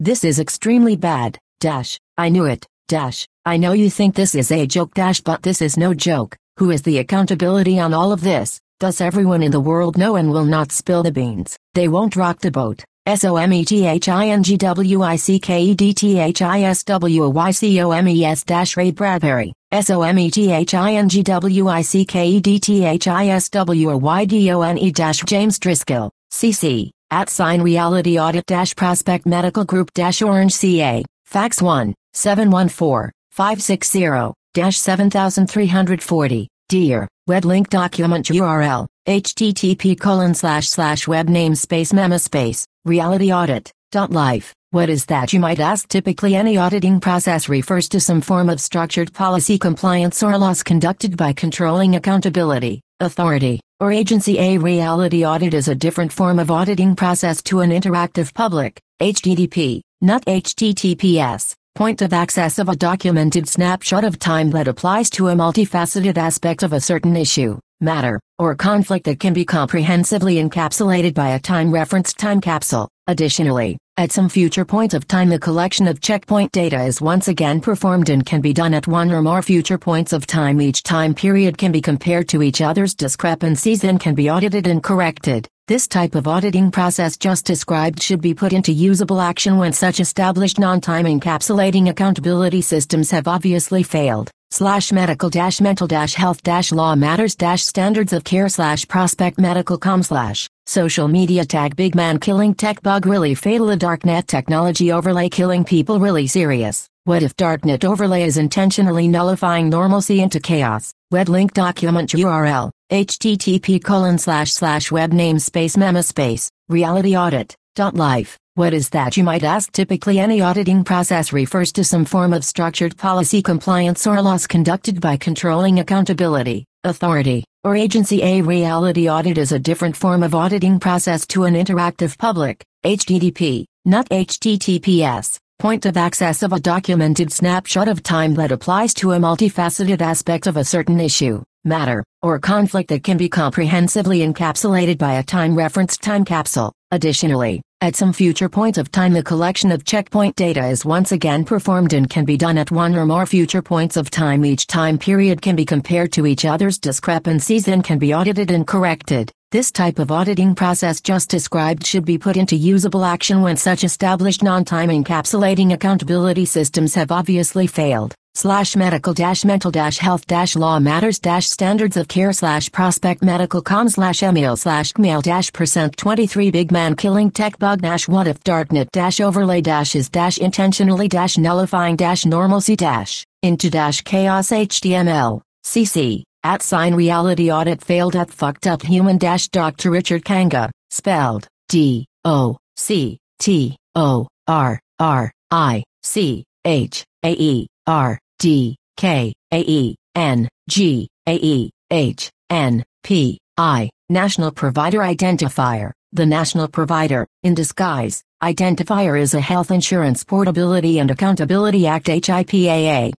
This is extremely bad, I knew it, I know you think this is a joke, but this is no joke. Who is the accountability on all of this? Does everyone in the world know and will not spill the beans? They won't rock the boat. SOMETHINGWICKEDTHISWYCOMES-Ray Bradbury. SOMETHINGWICKEDTHISWYDONE- James Driscoll, CC, @Reality Audit Prospect Medical Group Orange CA, Fax 1-714-560-7340. Dear, web link document URL, http://web namespace memaspace, realityaudit.life. What is that, you might ask? Typically any auditing process refers to some form of structured policy compliance or loss conducted by controlling accountability, authority, or agency. A reality audit is a different form of auditing process to an interactive public, HTTP, not HTTPS, point of access of a documented snapshot of time that applies to a multifaceted aspect of a certain issue, matter, or conflict that can be comprehensively encapsulated by a time-referenced time capsule. Additionally, at some future point of time the collection of checkpoint data is once again performed and can be done at one or more future points of time. Each time period can be compared to each other's discrepancies and can be audited and corrected. This type of auditing process just described should be put into usable action when such established non-time encapsulating accountability systems have obviously failed. /medical-mental-health-law matters-standards of care/prospect medical.com/ social media tag big man killing tech bug really fatal. A darknet technology overlay killing people really serious. What if darknet overlay is intentionally nullifying normalcy into chaos? Web link document URL, http://web namespace memaspace, realityaudit.life. What is that, you might ask? Typically any auditing process refers to some form of structured policy compliance or loss conducted by controlling accountability, authority, or agency. A reality audit is a different form of auditing process to an interactive public, HTTP, not HTTPS, point of access of a documented snapshot of time that applies to a multifaceted aspect of a certain issue, matter, or conflict that can be comprehensively encapsulated by a time-referenced time capsule. Additionally, at some future point of time the collection of checkpoint data is once again performed and can be done at one or more future points of time. Each time period can be compared to each other's discrepancies and can be audited and corrected. This type of auditing process just described should be put into usable action when such established non-time encapsulating accountability systems have obviously failed. /medical-mental-health-law matters-standards of care/prospect medical.com/email/gmail-%23 big man killing tech bug what if darknet overlay is intentionally nullifying normalcy into chaos. HTML, CC, @reality audit failed at fucked up human Dr. Richard Kanga, spelled DOCTRichardKangaERDKAENGAEHNPI, National Provider Identifier. The National Provider, in disguise, identifier is a Health Insurance Portability and Accountability Act HIPAA,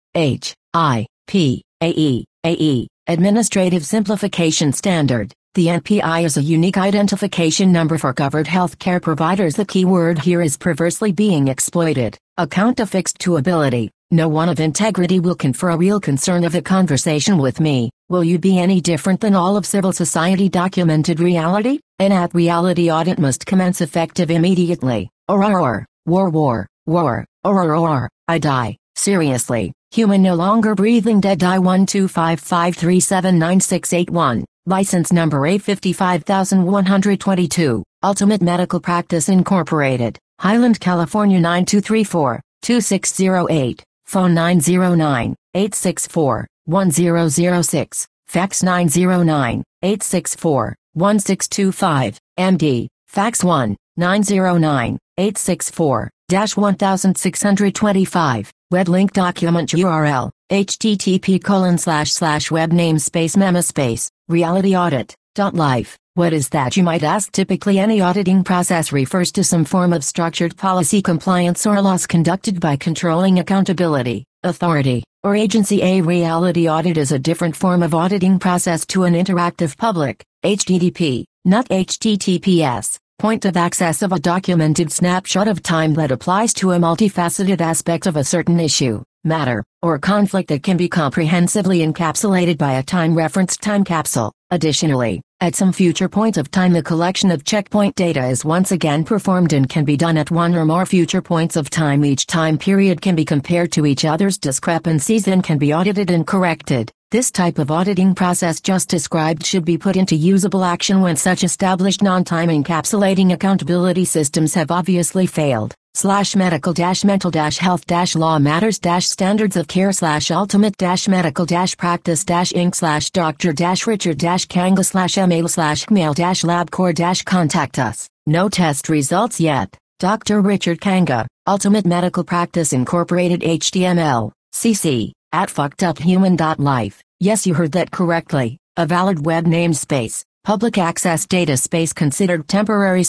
HIPAE, Administrative Simplification Standard. The NPI is a unique identification number for covered healthcare providers. The keyword here is perversely being exploited. Account affixed to ability. No one of integrity will confer a real concern of a conversation with me. Will you be any different than all of civil society? Documented reality? An reality audit must commence effective immediately. War, I die. Seriously, human no longer breathing dead. I 12553799681. License number A55122, Ultimate Medical Practice Incorporated, Highland, California 9234-2608, phone 909-864-1006, fax 909-864-1625, MD, fax 1-909-864-1625, web link document URL, http://web namespace memaspace, realityaudit.life. What is that, you might ask? Typically any auditing process refers to some form of structured policy compliance or loss conducted by controlling accountability, authority, or agency. A reality audit is a different form of auditing process to an interactive public, HTTP, not HTTPS, point of access of a documented snapshot of time that applies to a multifaceted aspect of a certain issue, matter, or conflict that can be comprehensively encapsulated by a time-referenced time capsule. Additionally, at some future point of time the collection of checkpoint data is once again performed and can be done at one or more future points of time. Each time period can be compared to each other's discrepancies and can be audited and corrected. This type of auditing process just described should be put into usable action when such established non-time encapsulating accountability systems have obviously failed. /medical-mental-health-law matters-standards of care/ultimate-medical-practice-inc/Dr-Richard-Kanga/mail/labcore-contact us. No test results yet. Dr. Richard Kanga, Ultimate Medical Practice Incorporated HTML, CC, @fuckeduphuman.life. Yes, you heard that correctly. A valid web namespace. Public access data space considered temporary ****.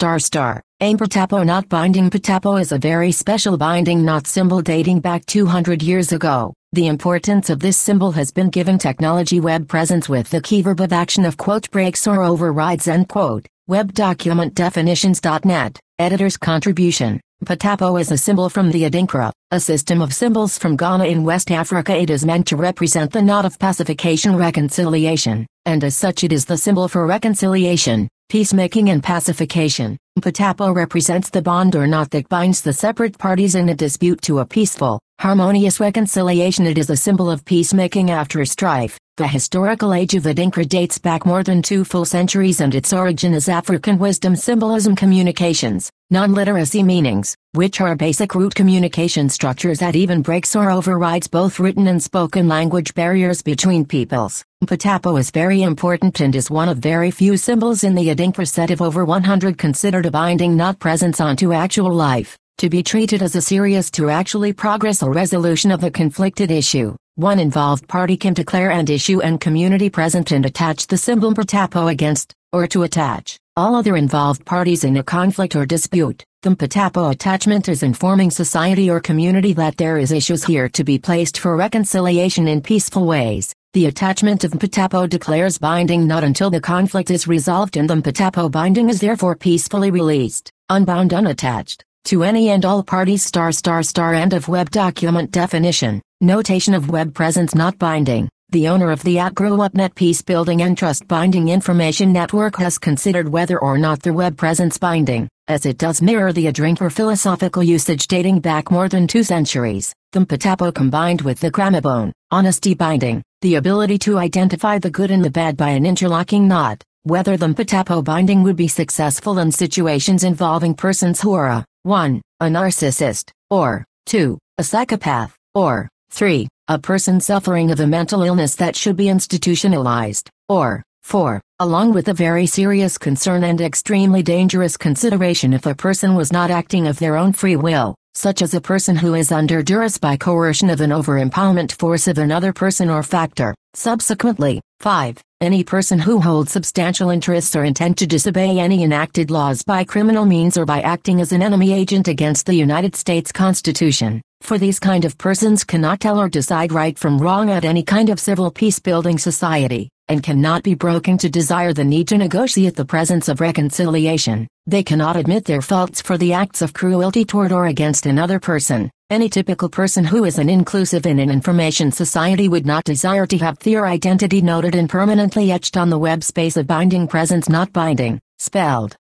Aim Patapo not binding. Patapo is a very special binding knot symbol dating back 200 years ago. The importance of this symbol has been given technology web presence with the key verb of action of "breaks or overrides." Web document definitions.net. Editor's contribution. Patapo is a symbol from the Adinkra, a system of symbols from Ghana in West Africa. It is meant to represent the knot of pacification reconciliation, and as such it is the symbol for reconciliation, peacemaking and pacification. Patapo represents the bond or knot that binds the separate parties in a dispute to a peaceful, harmonious reconciliation. It is a symbol of peacemaking after strife. The historical age of Adinkra dates back more than 2 full centuries and its origin is African wisdom symbolism communications, non-literacy meanings, which are basic root communication structures that even breaks or overrides both written and spoken language barriers between peoples. Patapo is very important and is one of very few symbols in the Adinkra set of over 100 considered a binding knot presence onto actual life, to be treated as a serious to actually progress or resolution of a conflicted issue. One involved party can declare and issue and community present and attach the symbol Patapo against, or to attach, all other involved parties in a conflict or dispute. The Patapo attachment is informing society or community that there is issues here to be placed for reconciliation in peaceful ways. The attachment of Patapo declares binding not until the conflict is resolved, and the Patapo binding is therefore peacefully released, unbound, unattached, to any and all parties. End of web document definition. Notation of web presence not binding. The owner of the @GrowUpNet Peace Building and Trust Binding Information Network has considered whether or not the web presence binding, as it does mirror the Adinkra philosophical usage dating back more than 2 centuries. The Patapo combined with the Cramabone, honesty binding, the ability to identify the good and the bad by an interlocking knot. Whether the Patapo binding would be successful in situations involving persons who are 1. A narcissist, or 2. A psychopath, or 3. A person suffering of a mental illness that should be institutionalized, or 4. Along with a very serious concern and extremely dangerous consideration if a person was not acting of their own free will, such as a person who is under duress by coercion of an over-empowerment force of another person or factor. Subsequently, 5. Any person who holds substantial interests or intent to disobey any enacted laws by criminal means or by acting as an enemy agent against the United States Constitution. For these kind of persons cannot tell or decide right from wrong at any kind of civil peace-building society, and cannot be broken to desire the need to negotiate the presence of reconciliation. They cannot admit their faults for the acts of cruelty toward or against another person. Any typical person who is an inclusive in an information society would not desire to have their identity noted and permanently etched on the web space of binding presence not binding, spelled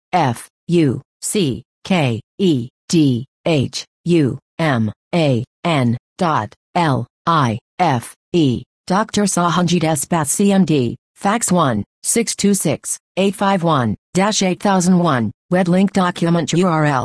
FUCKEDHUMAN.LIFE. Dr. Sahanjit Espath CMD, fax 1-626-851-8001, web link document URL,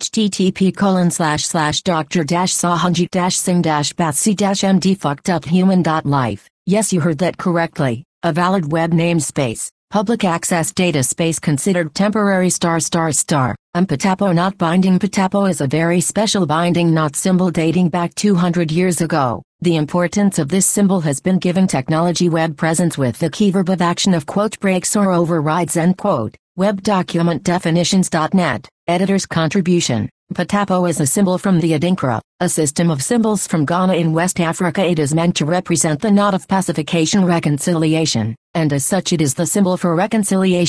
http://dr-sahanjit-singh-bathc-md fuckeduphuman.life. Yes, you heard that correctly. A valid web namespace. Public access data space considered temporary ****. Patapo not binding. Patapo is a very special binding knot symbol dating back 200 years ago. The importance of this symbol has been given technology web presence with the key verb of action of "breaks or overrides." Web document definitions.net. Editor's contribution. Patapo is a symbol from the Adinkra, a system of symbols from Ghana in West Africa. It is meant to represent the knot of pacification reconciliation, and as such it is the symbol for reconciliation,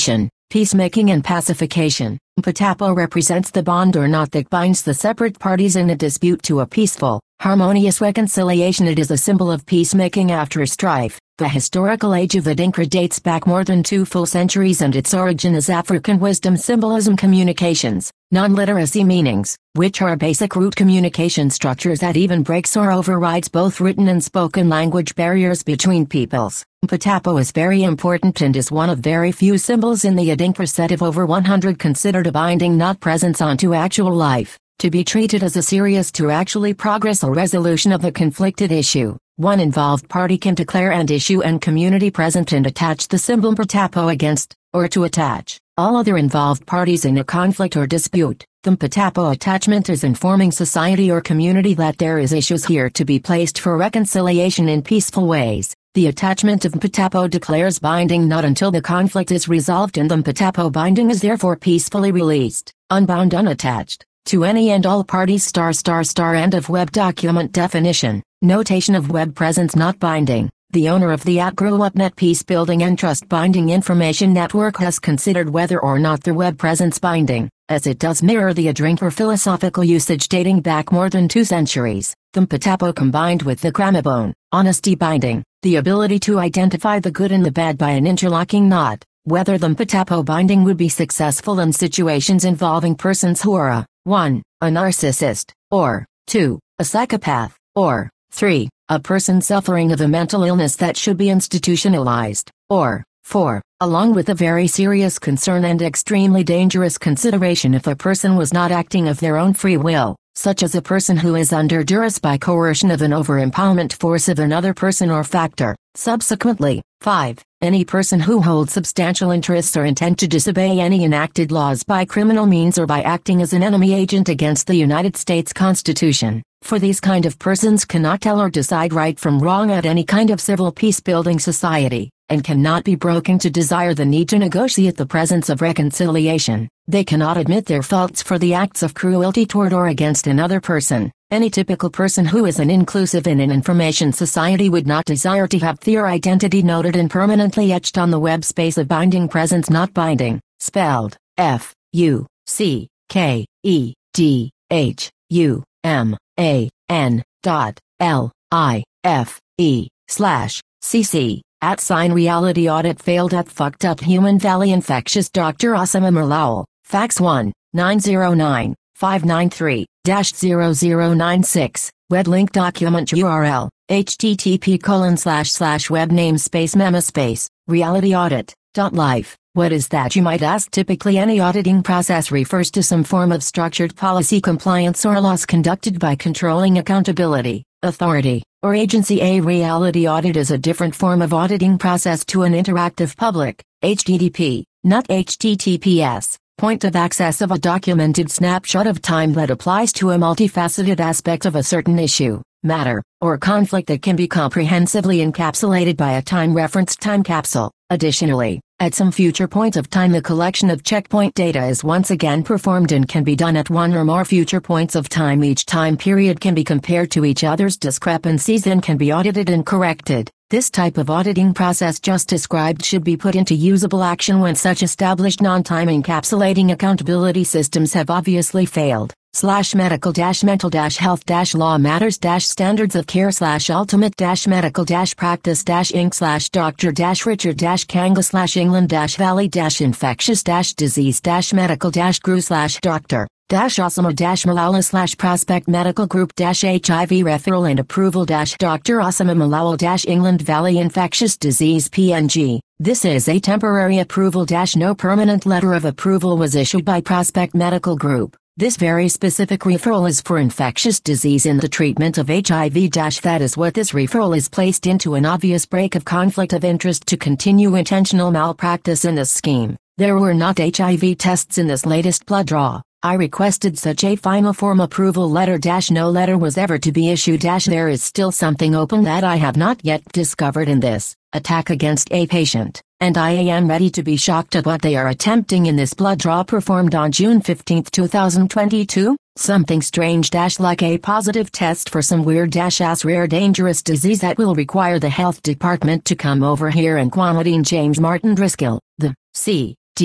Peacemaking and pacification. Patapo represents the bond or knot that binds the separate parties in a dispute to a peaceful, harmonious reconciliation. It is a symbol of peacemaking after strife. The historical age of Adinkra dates back more than 2 full centuries, and its origin is African wisdom symbolism communications, non-literacy meanings, which are basic root communication structures that even breaks or overrides both written and spoken language barriers between peoples. Patapo is very important and is one of very few symbols in the Adinkra set of over 100 considered a binding knot presence onto actual life, to be treated as a serious to actually progress or resolution of the conflicted issue. One involved party can declare and issue and community present and attach the symbol Patapo against, or to attach, all other involved parties in a conflict or dispute. The Patapo attachment is informing society or community that there is issues here to be placed for reconciliation in peaceful ways. The attachment of Patapo declares binding not until the conflict is resolved, and the Patapo binding is therefore peacefully released, unbound, unattached, to any and all parties. End of web document definition. Notation of web presence not binding. The owner of the @GrowUpNet Peace Building and Trust Binding Information Network has considered whether or not the web presence binding, as it does mirror the Adinkra philosophical usage dating back more than 2 centuries. The Patapo combined with the Kramabone, honesty binding, the ability to identify the good and the bad by an interlocking knot. Whether the Patapo binding would be successful in situations involving persons who are 1. A narcissist, or 2. A psychopath, or 3. A person suffering of a mental illness that should be institutionalized, or 4. Along with a very serious concern and extremely dangerous consideration if a person was not acting of their own free will, such as a person who is under duress by coercion of an over-empowerment force of another person or factor. Subsequently, 5. Any person who holds substantial interests or intent to disobey any enacted laws by criminal means or by acting as an enemy agent against the United States Constitution. For these kind of persons cannot tell or decide right from wrong at any kind of civil peace-building society, and cannot be broken to desire the need to negotiate the presence of reconciliation. They cannot admit their faults for the acts of cruelty toward or against another person. Any typical person who is an inclusive in an information society would not desire to have their identity noted and permanently etched on the web space of binding presence not binding, spelled FUCKEDHUMAN.LIFE/CC @reality audit failed at fucked up Human Valley infectious Dr. Osama Malawal, fax 1-909-593-0096, web link document URL, http://web namespace memaspace, realityaudit.life. What is that, you might ask? Typically any auditing process refers to some form of structured policy compliance or laws conducted by controlling accountability, authority, or agency. A reality audit is a different form of auditing process to an interactive public, HTTP, not HTTPS, point of access of a documented snapshot of time that applies to a multifaceted aspect of a certain issue, matter, or conflict that can be comprehensively encapsulated by a time-referenced time capsule. Additionally, at some future point of time, the collection of checkpoint data is once again performed and can be done at one or more future points of time. Each time period can be compared to each other's discrepancies and can be audited and corrected. This type of auditing process just described should be put into usable action when such established non-time encapsulating accountability systems have obviously failed. /medical-mental-health-law matters-standards of care/ultimate-medical-richard-Kangla/England-Valley-infectious-disease-medical-guru/Dr. Osama-Malala/Prospect Medical Group-HIV referral and approval Dr. Osama-Malala-England Valley Infectious Disease PNG. This is a temporary approval no permanent letter of approval was issued by Prospect Medical Group. This very specific referral is for infectious disease in the treatment of HIV that is what this referral is placed into an obvious break of conflict of interest to continue intentional malpractice in this scheme. There were not HIV tests in this latest blood draw. I requested such a final form approval letter no letter was ever to be issued there is still something open that I have not yet discovered in this attack against a patient, and I am ready to be shocked at what they are attempting in this blood draw performed on June 15, 2022. Something strange like a positive test for some weird ass rare dangerous disease that will require the health department to come over here and quarantine James Martin Driscoll, the C.D.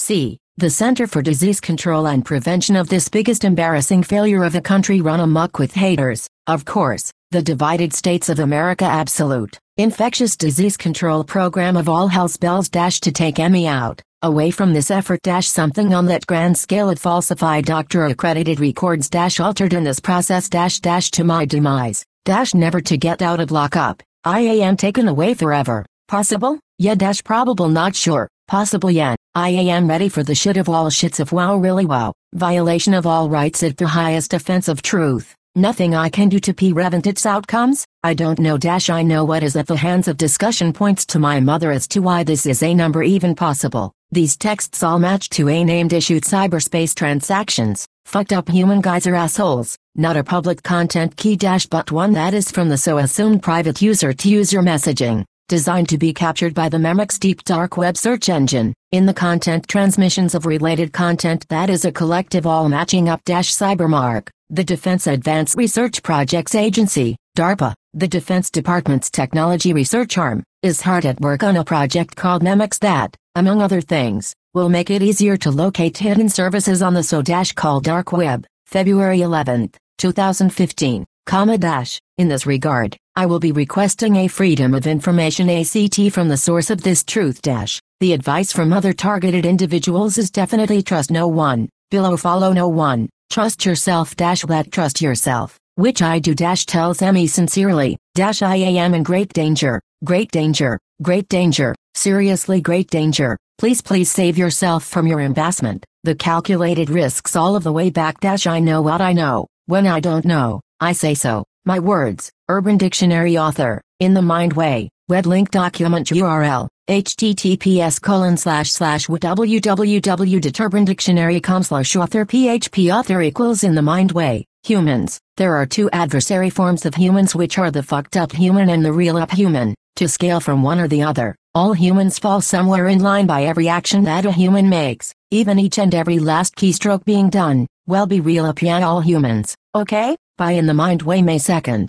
C. The Center for Disease Control and Prevention of this biggest embarrassing failure of a country run amok with haters, of course, the Divided States of America Absolute Infectious Disease Control Program of all hell's bells to take me out, away from this effort something on that grand scale of falsified doctor accredited records altered in this process to my demise, never to get out of lockup, I am taken away forever, possible, yeah probable not sure, possible yeah, I am ready for the shit of all shits of wow really wow, violation of all rights at the highest offense of truth. Nothing I can do to prevent its outcomes? I don't know I know what is at the hands of discussion points to my mother as to why this is a number even possible. These texts all match to a named issued cyberspace transactions, fucked up human guys are assholes, not a public content key but one that is from the so assumed private user to user messaging, designed to be captured by the Memex deep dark web search engine, in the content transmissions of related content that is a collective all matching up cybermark. The Defense Advanced Research Projects Agency, DARPA, the Defense Department's technology research arm, is hard at work on a project called Memex that, among other things, will make it easier to locate hidden services on the so-called dark web, February 11, 2015, In this regard, I will be requesting a Freedom of Information ACT from the source of this truth The advice from other targeted individuals is definitely trust no one, below follow no one. Trust yourself let trust yourself, which I do tells me sincerely, I am in great danger, seriously great danger, please save yourself from your embarrassment, the calculated risks all of the way back I know what I know, when I don't know, I say so, my words, Urban Dictionary author, in the Mind Way, web link document URL, https://www.urbandictionary.com/author php author equals in the Mind Way, humans, there are two adversary forms of humans which are the fucked up human and the real up human, to scale from one or the other, all humans fall somewhere in line by every action that a human makes, even each and every last keystroke being done, well be real up yeah all humans, okay, by In the Mind Way May 2nd,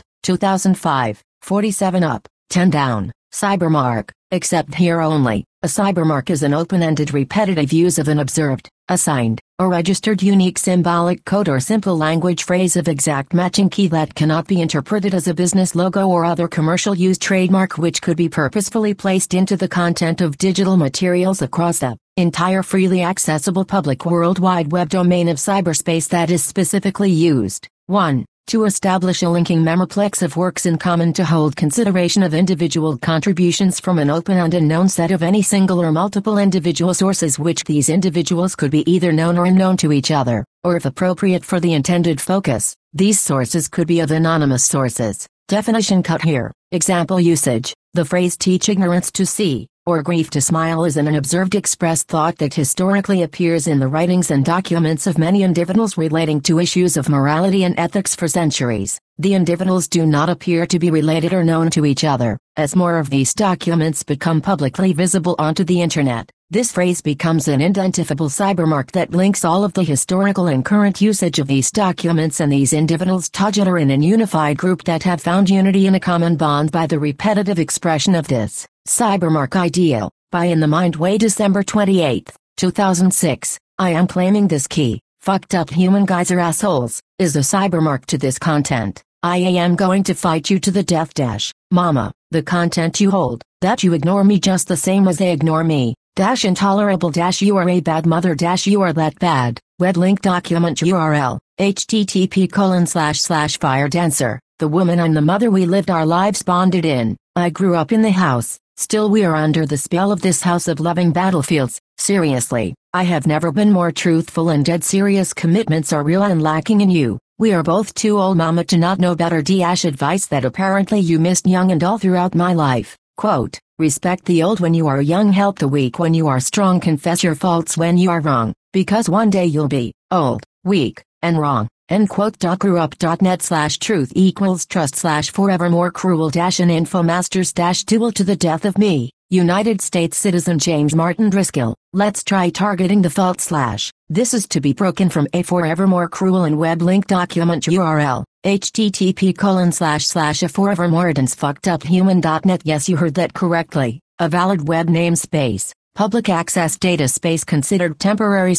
2005, 47 up, 10 down. Cybermark, except here only, a cybermark is an open-ended repetitive use of an observed, assigned, or registered unique symbolic code or simple language phrase of exact matching key that cannot be interpreted as a business logo or other commercial use trademark which could be purposefully placed into the content of digital materials across the entire freely accessible public World Wide Web domain of cyberspace that is specifically used. 1. To establish a linking memoplex of works in common to hold consideration of individual contributions from an open and unknown set of any single or multiple individual sources which these individuals could be either known or unknown to each other, or if appropriate for the intended focus, these sources could be of anonymous sources. Definition cut here. Example usage. The phrase teach ignorance to see, or grief to smile is an unobserved expressed thought that historically appears in the writings and documents of many individuals relating to issues of morality and ethics for centuries. The individuals do not appear to be related or known to each other. As more of these documents become publicly visible onto the internet, this phrase becomes an identifiable cybermark that links all of the historical and current usage of these documents and these individuals together in a unified group that have found unity in a common bond by the repetitive expression of this cybermark ideal. By In the Mind Way December 28, 2006, I am claiming this key, fucked up human guys are assholes, is a cybermark to this content. I am going to fight you to the death mama, the content you hold, that you ignore me just the same as they ignore me, intolerable you are a bad mother you are that bad, web link document URL, http://firedancer, the woman and the mother we lived our lives bonded in, I grew up in the house, still we are under the spell of this house of loving battlefields, seriously, I have never been more truthful and dead serious commitments are real and lacking in you. We are both too old mama to not know better advice that apparently you missed young and all throughout my life. Quote, respect the old when you are young, help the weak when you are strong, confess your faults when you are wrong, because one day you'll be old, weak, and wrong. End quote. Grewup.net/truth equals trust/forevermore cruel and infomasters duel to the death of me, United States citizen James Martin Driscoll. Let's try targeting the fault / This is to be broken from a forevermore cruel and web link document URL, http://a forevermoredansfuckeduphuman.net. Yes, you heard that correctly, a valid web namespace. Public access data space considered temporary ****.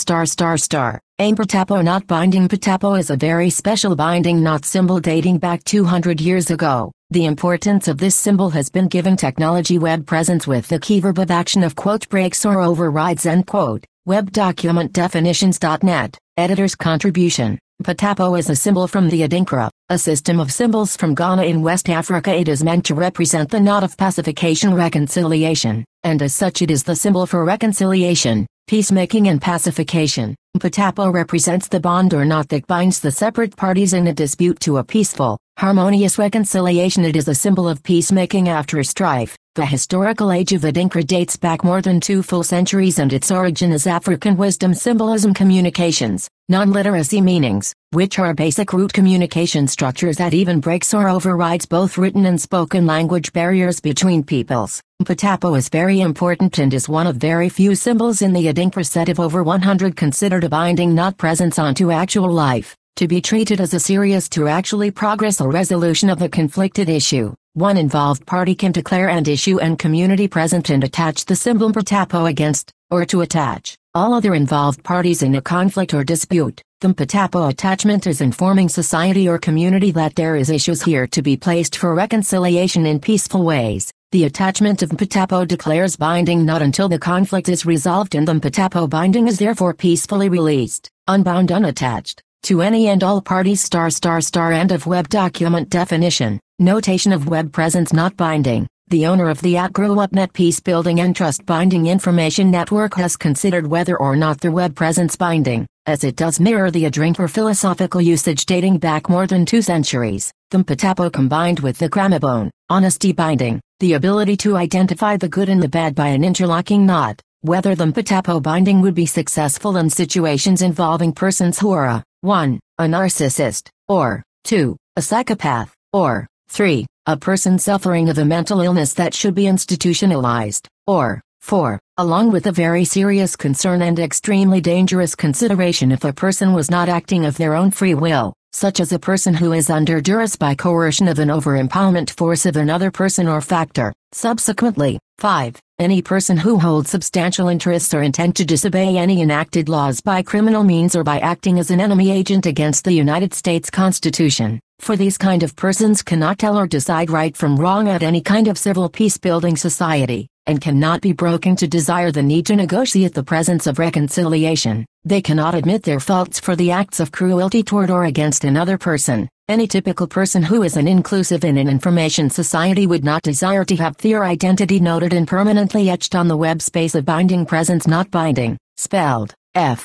Aim-Patapo not binding. Patapo is a very special binding knot symbol dating back 200 years ago. The importance of this symbol has been given technology web presence with the key verb of action of "breaks or overrides." Web document definitions.net. Editor's contribution. Patapo is a symbol from the Adinkra, a system of symbols from Ghana in West Africa. It is meant to represent the knot of pacification reconciliation, and as such it is the symbol for reconciliation, peacemaking and pacification. Patapo represents the bond or knot that binds the separate parties in a dispute to a peaceful, harmonious reconciliation. It is a symbol of peacemaking after strife. The historical age of Adinkra dates back more than 2 full centuries, and its origin is African wisdom symbolism communications, non-literacy meanings, which are basic root communication structures that even breaks or overrides both written and spoken language barriers between peoples. Patapo is very important and is one of very few symbols in the Adinkra set of over 100 considered a binding knot presence onto actual life, to be treated as a serious to actually progress or resolution of a conflicted issue. One involved party can declare and issue and community present and attach the symbol Patapo against, or to attach, all other involved parties in a conflict or dispute. The Patapo attachment is informing society or community that there is issues here to be placed for reconciliation in peaceful ways. The attachment of Patapo declares binding not until the conflict is resolved, and the Patapo binding is therefore peacefully released, unbound, unattached, to any and all parties. End of web document definition. Notation of web presence not binding. The owner of the @GrowUpNet Peace Building and Trust Binding Information Network has considered whether or not the web presence binding, as it does mirror the Adinkra philosophical usage dating back more than 2 centuries. The Patapo combined with the Cramabone, honesty binding, the ability to identify the good and the bad by an interlocking knot. Whether the Patapo binding would be successful in situations involving persons who are 1. A narcissist, or 2. A psychopath, or 3. A person suffering of a mental illness that should be institutionalized, or 4. Along with a very serious concern and extremely dangerous consideration if a person was not acting of their own free will, such as a person who is under duress by coercion of an over-empowerment force of another person or factor. Subsequently, 5. Any person who holds substantial interests or intent to disobey any enacted laws by criminal means or by acting as an enemy agent against the United States Constitution. For these kind of persons cannot tell or decide right from wrong at any kind of civil peace-building society, and cannot be broken to desire the need to negotiate the presence of reconciliation. They cannot admit their faults for the acts of cruelty toward or against another person. Any typical person who is an inclusive in an information society would not desire to have their identity noted and permanently etched on the web space of binding presence not binding, spelled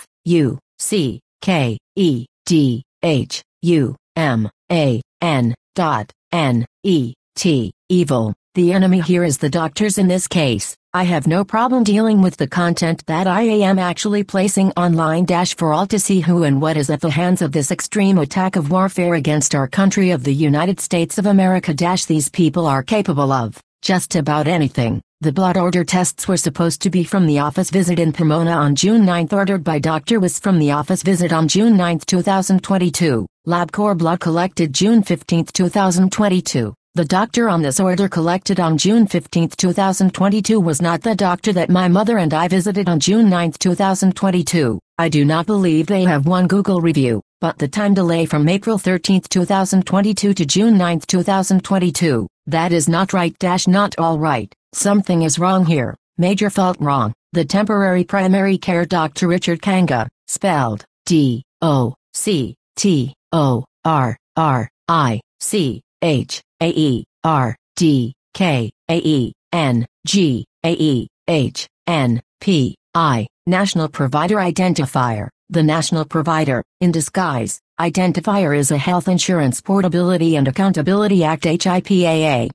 FUCKEDHUMAN.NET. Evil. The enemy here is the doctors in this case. I have no problem dealing with the content that I am actually placing online for all to see who and what is at the hands of this extreme attack of warfare against our country of the United States of America. These people are capable of just about anything. The blood order tests were supposed to be from the office visit in Pomona on June 9, ordered by Dr. was from the office visit on June 9, 2022. LabCorp blood collected June 15, 2022. The doctor on this order collected on June 15, 2022 was not the doctor that my mother and I visited on June 9, 2022. I do not believe they have one Google review, but the time delay from April 13, 2022 to June 9, 2022, that is not right. Not all right. Something is wrong here. Major fault wrong. The temporary primary care Dr. Richard Kanga, spelled DOCTORICHAERDKAENGAEHNPI, National Provider Identifier. The National Provider, in disguise, Identifier is a Health Insurance Portability and Accountability Act HIPAA,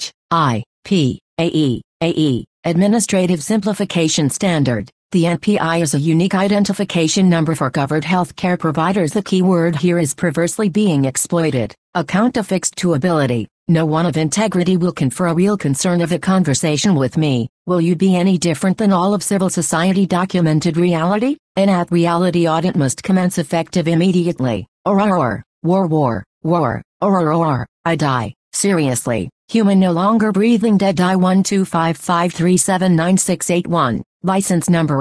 HIPAE, Administrative Simplification Standard. The NPI is a unique identification number for covered health care providers. The keyword here is perversely being exploited. Account affixed to ability. No one of integrity will confer a real concern of a conversation with me. Will you be any different than all of civil society? Documented reality? An at reality audit must commence effective immediately. War. I die. Seriously. Human no longer breathing dead. I 12553799681. License number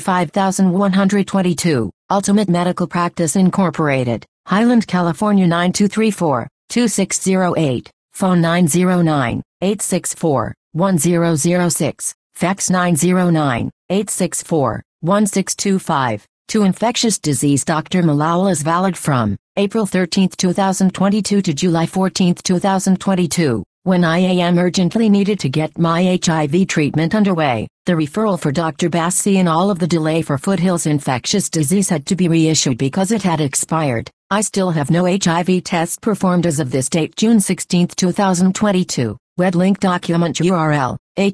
A55122, Ultimate Medical Practice Incorporated, Highland, California 9234-2608, phone 909-864-1006, fax 909-864-1625. To infectious disease Dr. Malawal is valid from April 13, 2022 to July 14, 2022, when I am urgently needed to get my HIV treatment underway. The referral for Dr. Bassi and all of the delay for Foothills infectious disease had to be reissued because it had expired. I still have no HIV test performed as of this date, June 16, 2022. Web link document URL,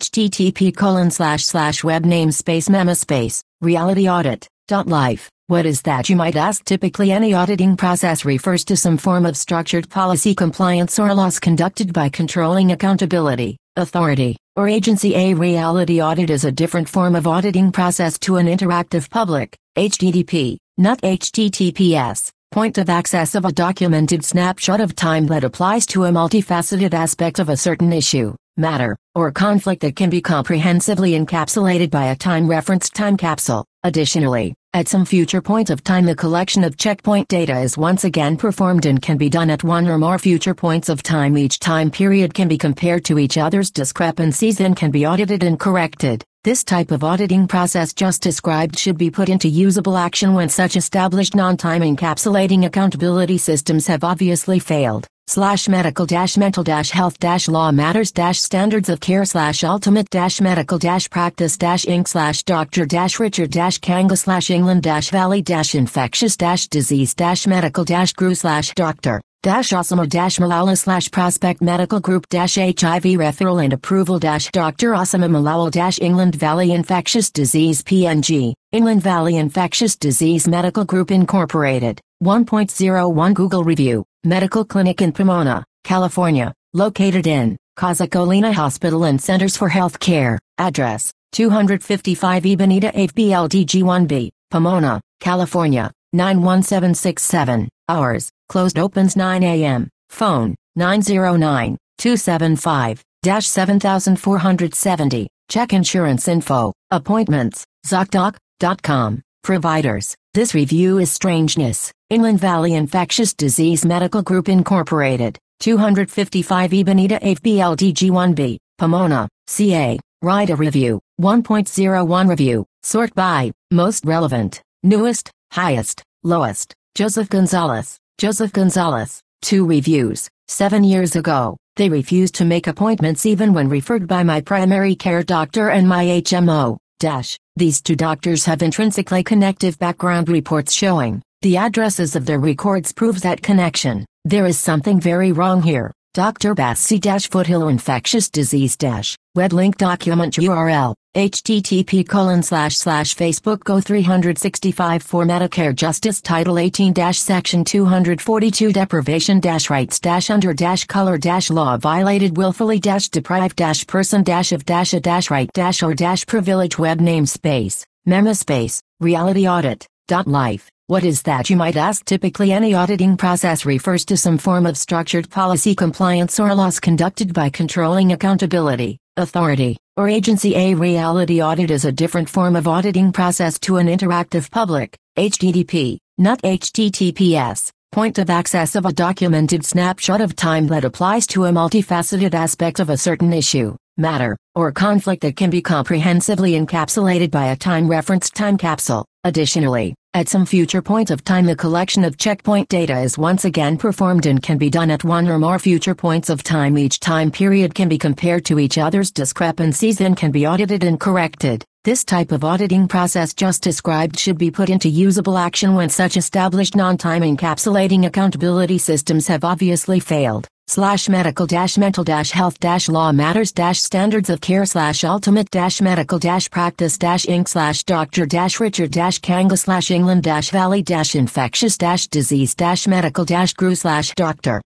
http://web_realityaudit.live. What is that, you might ask? Typically any auditing process refers to some form of structured policy compliance or loss conducted by controlling accountability, authority, or agency. A reality audit is a different form of auditing process to an interactive public, HTTP, not HTTPS, point of access of a documented snapshot of time that applies to a multifaceted aspect of a certain issue, matter, or conflict that can be comprehensively encapsulated by a time-referenced time capsule. Additionally, at some future point of time the collection of checkpoint data is once again performed and can be done at one or more future points of time. Each time period can be compared to each other's discrepancies and can be audited and corrected. This type of auditing process just described should be put into usable action when such established non-time encapsulating accountability systems have obviously failed. /medical-mental-health-law matters-standards of care/ultimate-medical-practice-inc/Dr-Richard-Kanga/England-Valley-infectious-disease-medical-gru/Dr. Osama-Malala Prospect Medical Group HIV referral and approval Dr. Osama Malala England Valley Infectious Disease PNG, England Valley Infectious Disease Medical Group Incorporated, 1.01 Google Review, Medical Clinic in Pomona, California, located in Casa-Colina Hospital and Centers for Health Care, address, 255 Bonita Ave BLDG1B, Pomona, California, 91767, hours, closed opens 9 a.m., phone, 909-275-7470, check insurance info, appointments, ZocDoc.com, providers. This review is Strangeness, England Valley Infectious Disease Medical Group Incorporated, 255 Bonita Ave BLDG1B, Pomona, CA, write a review, 1.01 review, sort by, most relevant, newest, highest, lowest, Joseph Gonzalez, 2 reviews, 7 years ago, they refused to make appointments even when referred by my primary care doctor and my HMO. These two doctors have intrinsically connective background reports showing the addresses of their records proves that connection. There is something very wrong here. Dr. Bassi-Foothill Infectious Disease web link document URL http://Facebook Go 365 for Medicare Justice Title 18 Section 242 Deprivation rights under color law violated willfully deprived person of a right or privilege web namespace memospace reality audit.life. What is that, you might ask? Typically any auditing process refers to some form of structured policy compliance or loss conducted by controlling accountability, authority, or agency. A reality audit is a different form of auditing process to an interactive public, HTTP, not HTTPS, point of access of a documented snapshot of time that applies to a multifaceted aspect of a certain issue, matter, or conflict that can be comprehensively encapsulated by a time-referenced time capsule. Additionally, at some future point of time the collection of checkpoint data is once again performed and can be done at one or more future points of time. Each time period can be compared to each other's discrepancies and can be audited and corrected. This type of auditing process just described should be put into usable action when such established non-time encapsulating accountability systems have obviously failed. /medical-mental-health-law matters-standards of care/ultimate-medical-practice-inc/Dr-Richard-Kanga/England-Valley-infectious-disease-medical-gru/Dr.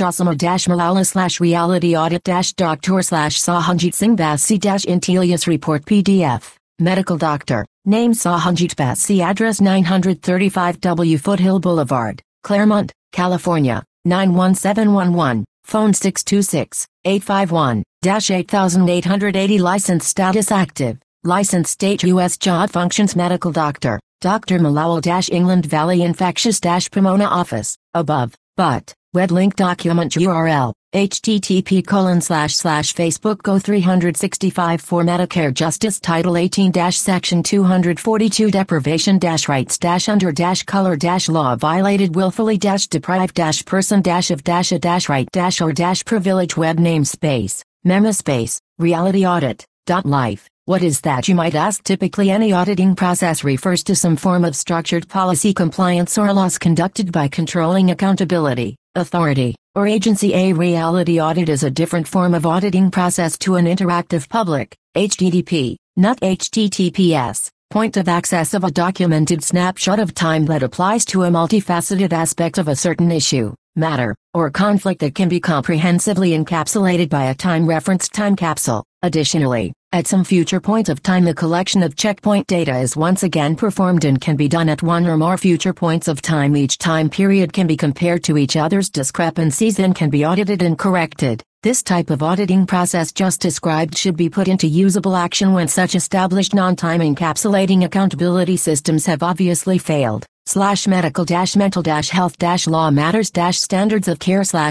Osama Reality-Audit-Dr. Sahajit Bassi-Intelius Report PDF. Medical Doctor, name Sahajit Bassi, address 935 W Foothill Boulevard, Claremont, California, 91711, phone 626-851-8880, license status active, Licensed state U.S. Job functions medical doctor, Dr. Malowal-England Valley Infectious-Pomona Office, above, but, web link document URL, http://Facebook Go 365 for Medicare Justice Title 18 Section 242 Deprivation Rights Under Color Law Violated Willfully Deprived Person of a right or privilege Web Namespace, Memaspace, Reality Audit, .life. What is that, you might ask? Typically any auditing process refers to some form of structured policy compliance or loss conducted by controlling accountability, authority, or agency. A reality audit is a different form of auditing process to an interactive public, HTTP, not HTTPS, point of access of a documented snapshot of time that applies to a multifaceted aspect of a certain issue, matter, or conflict that can be comprehensively encapsulated by a time-referenced time capsule. Additionally, at some future point of time the collection of checkpoint data is once again performed and can be done at one or more future points of time. Each time period can be compared to each other's discrepancies and can be audited and corrected. This type of auditing process just described should be put into usable action when such established non-time encapsulating accountability systems have obviously failed. /medical-mental-health-law matters-standards of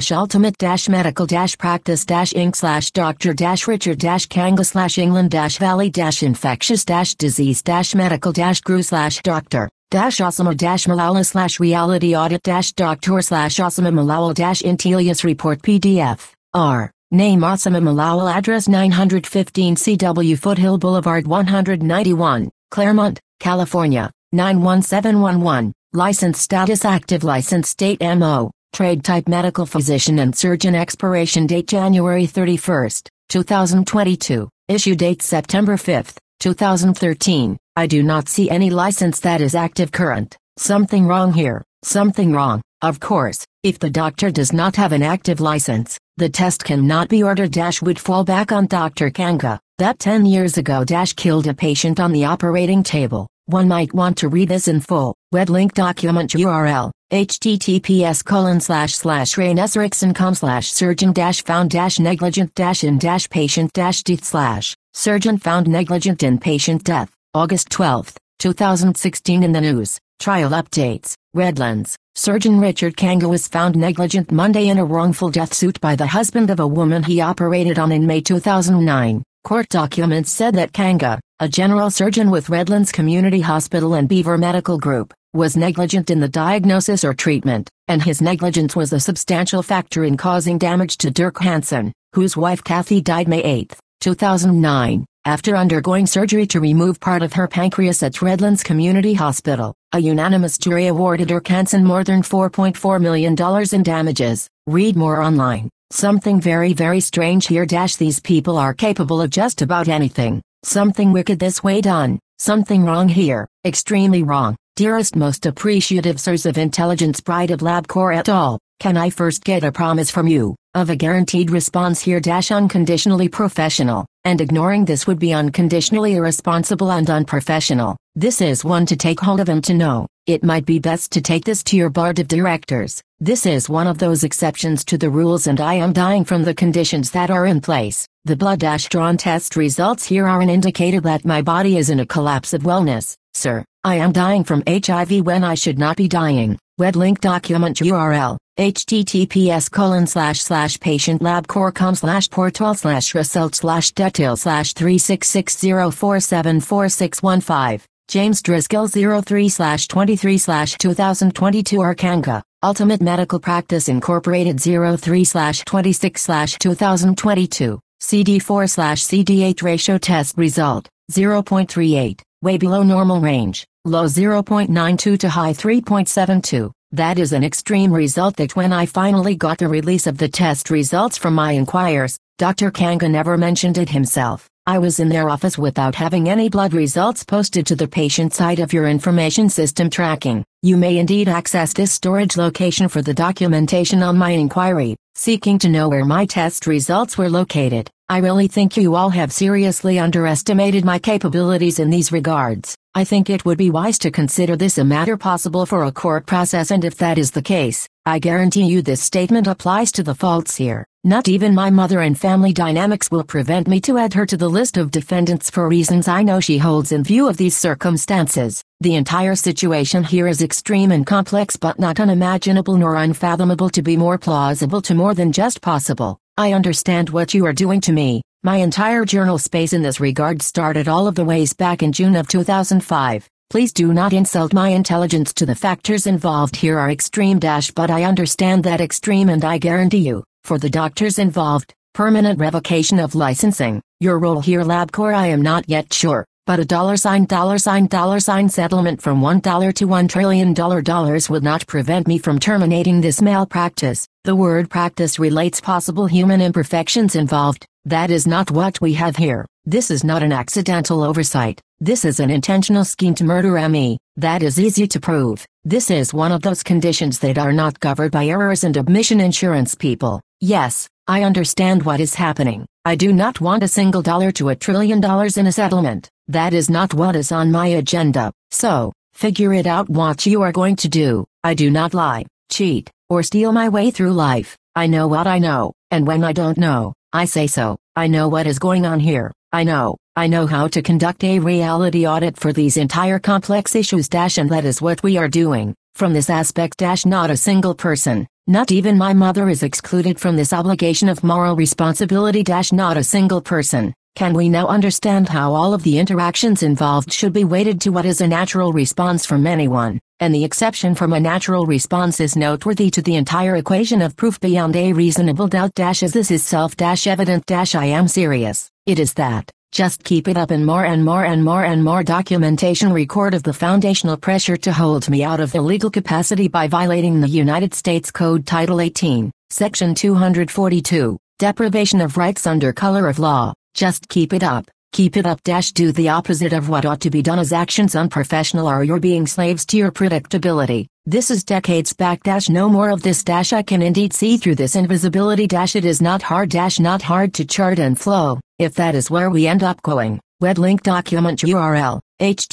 care/ultimate-medical-richard-Kanga/England-Valley-infectious-disease-medical-gru/Dr. Malala/reality audit-Dr. Malowal-Interius report PDF. R. Name Osama Malowal. Address 915 CW Foothill Boulevard 191, Claremont, California, 91711. License status active. License state MO. Trade type medical physician and surgeon. Expiration date January 31, 2022. Issue date September 5, 2013. I do not see any license that is active current. Something wrong here. Something wrong. Of course, if the doctor does not have an active license, the test cannot be ordered. Would fall back on Dr. Kanga, that 10 years ago killed a patient on the operating table. One might want to read this in full. Web link document URL, https://rain-surgeon-found-negligent-in-patient-death, surgeon found negligent in patient death, August 12, 2016. In the news, trial updates. Redlands, surgeon Richard Kanga was found negligent Monday in a wrongful death suit by the husband of a woman he operated on in May 2009. Court documents said that Kanga, a general surgeon with Redlands Community Hospital and Beaver Medical Group, was negligent in the diagnosis or treatment, and his negligence was a substantial factor in causing damage to Dirk Hansen, whose wife Kathy died May 8, 2009, after undergoing surgery to remove part of her pancreas at Redlands Community Hospital. A unanimous jury awarded Dirk Hansen more than $4.4 million in damages. Read more online. Something very, very strange here. These people are capable of just about anything. Something wicked this way done. Something wrong here. Extremely wrong. Dearest most appreciative sirs of intelligence, Bride of LabCorp et al., can I first get a promise from you, of a guaranteed response here? Unconditionally professional, and ignoring this would be unconditionally irresponsible and unprofessional. This is one to take hold of and to know. It might be best to take this to your board of directors. This is one of those exceptions to the rules, and I am dying from the conditions that are in place. The blood-drawn test results here are an indicator that my body is in a collapse of wellness, sir. I am dying from HIV when I should not be dying. Web link document URL, https://patientlabcorp.com/portal/result/detail/36604744615. James Driscoll 03/23/2022 Arkanga, Ultimate Medical Practice Incorporated 03/26/2022, CD4/CD8 ratio test result, 0.38, way below normal range, low 0.92 to high 3.72. That is an extreme result that when I finally got the release of the test results from my inquirers, Dr. Kanga never mentioned it himself. I was in their office without having any blood results posted to the patient side of your information system tracking. You may indeed access this storage location for the documentation on my inquiry, seeking to know where my test results were located. I really think you all have seriously underestimated my capabilities in these regards. I think it would be wise to consider this a matter possible for a court process, and if that is the case, I guarantee you this statement applies to the faults here. Not even my mother and family dynamics will prevent me to add her to the list of defendants for reasons I know she holds in view of these circumstances. The entire situation here is extreme and complex but not unimaginable nor unfathomable to be more plausible to more than just possible. I understand what you are doing to me. My entire journal space in this regard started all of the ways back in June of 2005. Please do not insult my intelligence to the factors involved here are extreme but I understand that extreme and I guarantee you, for the doctors involved, permanent revocation of licensing. Your role here LabCorp I am not yet sure, but a $sign settlement from $1 to $1 trillion would not prevent me from terminating this malpractice. The word practice relates possible human imperfections involved. That is not what we have here. This is not an accidental oversight. This is an intentional scheme to murder me. That is easy to prove. This is one of those conditions that are not covered by errors and omission insurance people. Yes, I understand what is happening. I do not want a single dollar to $1 trillion in a settlement. That is not what is on my agenda. So, figure it out what you are going to do. I do not lie, cheat, or steal my way through life. I know what I know, and when I don't know, I say so. I know what is going on here. I know how to conduct a reality audit for these entire complex issues and that is what we are doing. From this aspect not a single person, not even my mother is excluded from this obligation of moral responsibility not a single person. Can we now understand how all of the interactions involved should be weighted to what is a natural response from anyone, and the exception from a natural response is noteworthy to the entire equation of proof beyond a reasonable doubt as this is self-evident I am serious. It is that. Just keep it up and more documentation record of the foundational pressure to hold me out of illegal capacity by violating the United States Code Title 18, Section 242, deprivation of rights under color of law. Just keep it up. Keep it up do the opposite of what ought to be done as actions unprofessional or you're being slaves to your predictability. This is decades back no more of this I can indeed see through this invisibility it is not hard to chart and flow, if that is where we end up going. Web link document URL,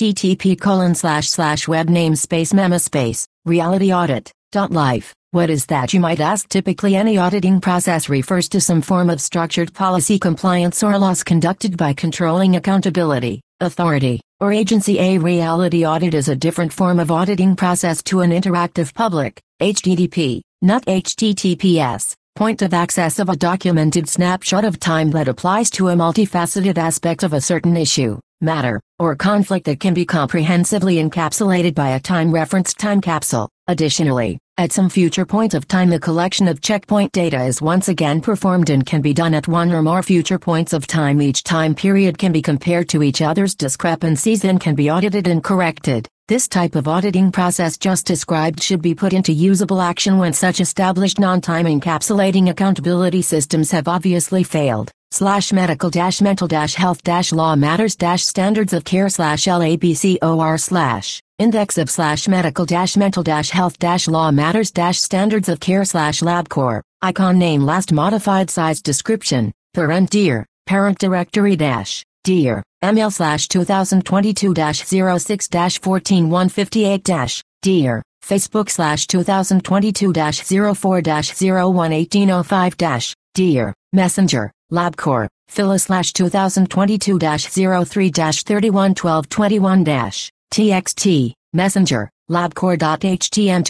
http://web namespace memaspace, realityaudit.life. What is that you might ask? Typically any auditing process refers to some form of structured policy compliance or loss conducted by controlling accountability, authority, or agency. A reality audit is a different form of auditing process to an interactive public, HTTP, not HTTPS, point of access of a documented snapshot of time that applies to a multifaceted aspect of a certain issue, matter, or conflict that can be comprehensively encapsulated by a time-referenced time capsule. Additionally, at some future point of time the collection of checkpoint data is once again performed and can be done at one or more future points of time. Each time period can be compared to each other's discrepancies and can be audited and corrected. This type of auditing process just described should be put into usable action when such established non-time encapsulating accountability systems have obviously failed. /medical-mental-health-law matters-standards of care/LABCOR/ index of /medical-mental-health-law matters-standards of care/LabCorp, icon name last modified size description, parent dear, parent directory dear, ML/2022-06-14158 dear, Facebook/2022-04-011805 dear, Messenger, LabCorp, Philo/2022-03-311221 TXT, Messenger, LabCorp.htm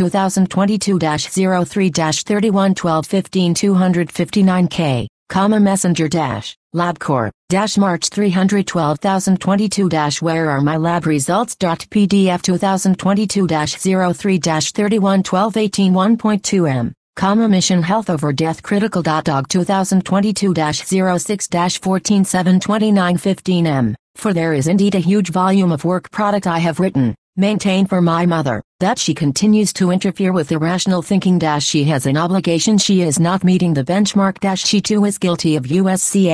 2022-03-3112-15259K, Messenger LabCorp March 312 where are my lab results.pdf 2022-03-3112 1.2m, Mission Health Over Death Critical.org 2022-06-1472915m, for there is indeed a huge volume of work product I have written, maintained for my mother, that she continues to interfere with irrational thinking she has an obligation she is not meeting the benchmark she too is guilty of USC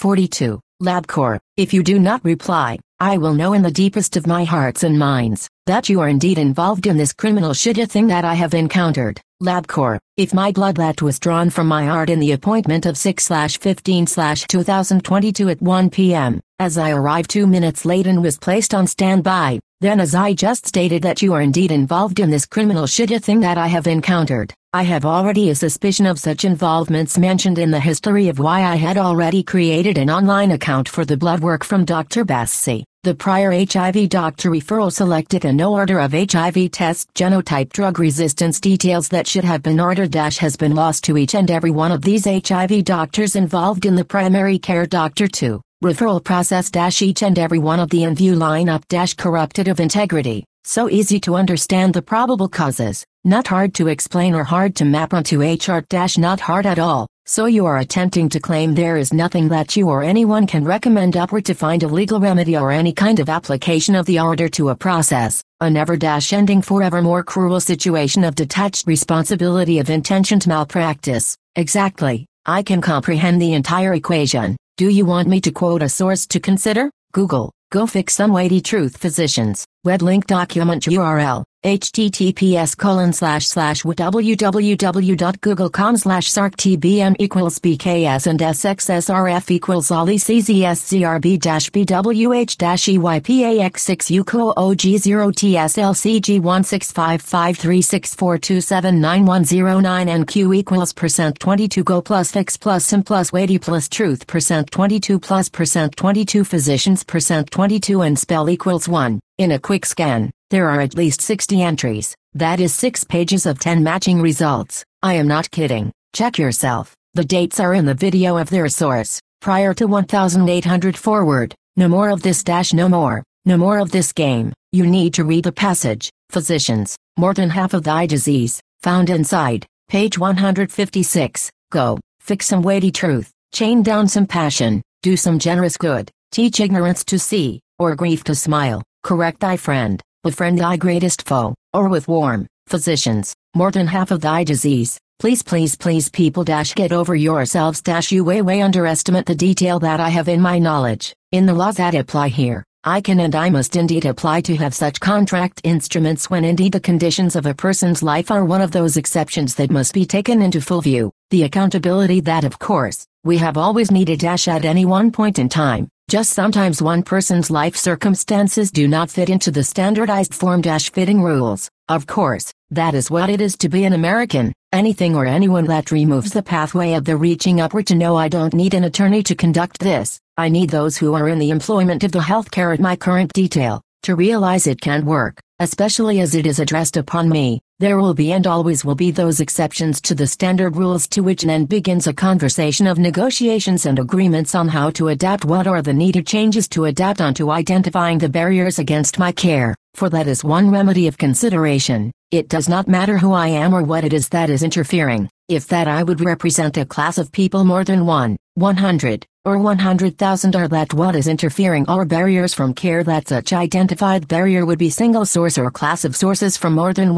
18242, LabCorp. If you do not reply, I will know in the deepest of my hearts and minds, that you are indeed involved in this criminal shitty thing that I have encountered. LabCorp, if my blood that was drawn from my art in the appointment of 6/15/2022 at 1 p.m., as I arrived 2 minutes late and was placed on standby, then as I just stated that you are indeed involved in this criminal shitty thing that I have encountered, I have already a suspicion of such involvements mentioned in the history of why I had already created an online account for the blood work from Dr. Bassi. The prior HIV doctor referral selected a no order of HIV test genotype drug resistance details that should have been ordered has been lost to each and every one of these HIV doctors involved in the primary care doctor 2 referral process each and every one of the in-view lineup corrupted of integrity. So easy to understand the probable causes, not hard to explain or hard to map onto a chart not hard at all. So you are attempting to claim there is nothing that you or anyone can recommend upward to find a legal remedy or any kind of application of the order to a process, a never-ending forevermore cruel situation of detached responsibility of intentioned malpractice. Exactly, I can comprehend the entire equation. Do you want me to quote a source to consider? Google, go fix some weighty truth physicians, web link document URL. https://www.google.com/sarctbm equals bks and sxsrf equals ollie czbwpax6uko og0tslcg1655364279109 and q equals %22 go plus fix plus sim plus weighty plus truth %22 plus %22 physicians %22 and spell equals 1. In a quick scan, there are at least 60 entries, that is 6 pages of 10 matching results. I am not kidding, check yourself. The dates are in the video of their source, prior to 1800 forward. No more of this no more. No more of this game. You need to read the passage. Physicians, more than half of thy disease, found inside, page 156. Go, fix some weighty truth, chain down some passion, do some generous good, teach ignorance to see, or grief to smile, correct thy friend, befriend thy greatest foe, or with warm, physicians, more than half of thy disease, please people get over yourselves you way underestimate the detail that I have in my knowledge, in the laws that apply here. I can and I must indeed apply to have such contract instruments when indeed the conditions of a person's life are one of those exceptions that must be taken into full view, the accountability that of course, we have always needed at any one point in time, just sometimes one person's life circumstances do not fit into the standardized form fitting rules. Of course, that is what it is to be an American. Anything or anyone that removes the pathway of the reaching upward to know I don't need an attorney to conduct this, I need those who are in the employment of the healthcare at my current detail, to realize it can't work, especially as it is addressed upon me. There will be and always will be those exceptions to the standard rules to which then begins a conversation of negotiations and agreements on how to adapt what are the needed changes to adapt onto identifying the barriers against my care, for that is one remedy of consideration. It does not matter who I am or what it is that is interfering, if that I would represent a class of people more than 100, or 100,000 are that what is interfering or barriers from care that such identified barrier would be single source or class of sources from more than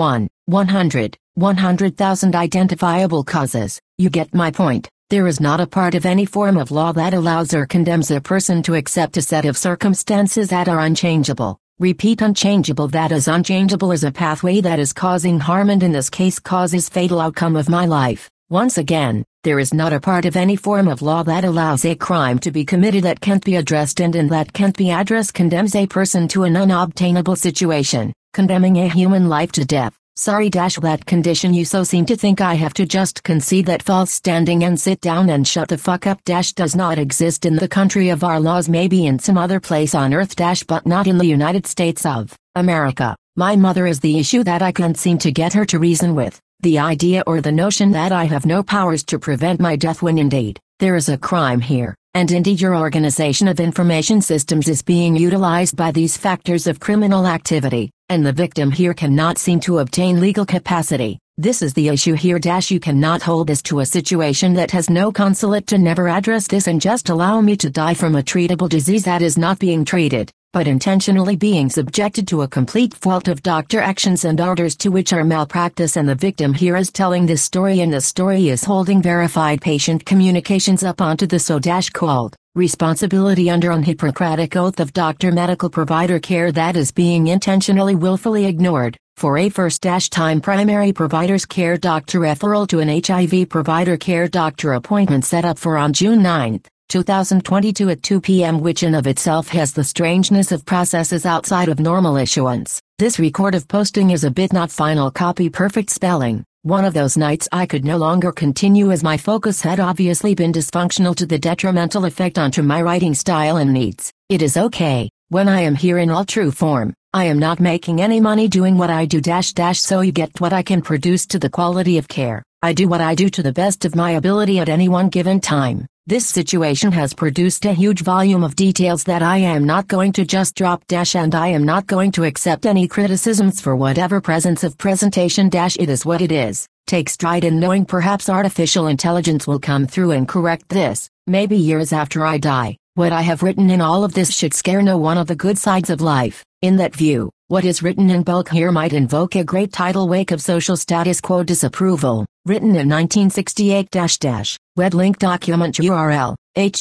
100,000 identifiable causes. You get my point. There is not a part of any form of law that allows or condemns a person to accept a set of circumstances that are unchangeable. Repeat unchangeable, that is unchangeable as a pathway that is causing harm and in this case causes fatal outcome of my life. Once again, there is not a part of any form of law that allows a crime to be committed that can't be addressed and in that can't be addressed condemns a person to an unobtainable situation, condemning a human life to death. Sorry that condition you so seem to think I have to just concede that false standing and sit down and shut the fuck up does not exist in the country of our laws, maybe in some other place on earth but not in the United States of America. My mother is the issue that I can't seem to get her to reason with, the idea or the notion that I have no powers to prevent my death when indeed, there is a crime here, and indeed your organization of information systems is being utilized by these factors of criminal activity, and the victim here cannot seem to obtain legal capacity. This is the issue here. You cannot hold this to a situation that has no consulate to never address this and just allow me to die from a treatable disease that is not being treated. but intentionally being subjected to a complete fault of doctor actions and orders to which are malpractice, and the victim here is telling this story, and the story is holding verified patient communications up onto the so-called responsibility under an Hippocratic oath of doctor medical provider care that is being intentionally willfully ignored. For a first-time primary provider's care doctor referral to an HIV provider care doctor appointment set up for on June 9, 2022 at 2 p.m., which in of itself has the strangeness of processes outside of normal issuance. This record of posting is a bit not final copy perfect spelling. One of those nights I could no longer continue as my focus had obviously been dysfunctional to the detrimental effect onto my writing style and needs. It is okay, when I am here in all true form. I am not making any money doing what I do so you get what I can produce to the quality of care. I do what I do to the best of my ability at any one given time. This situation has produced a huge volume of details that I am not going to just drop and I am not going to accept any criticisms for whatever presence of presentation it is what it is. Take stride in knowing perhaps artificial intelligence will come through and correct this, maybe years after I die. What I have written in all of this should scare no one of the good sides of life. In that view, what is written in bulk here might invoke a great tidal wake of social status quo disapproval. Written in 1968 web link document URL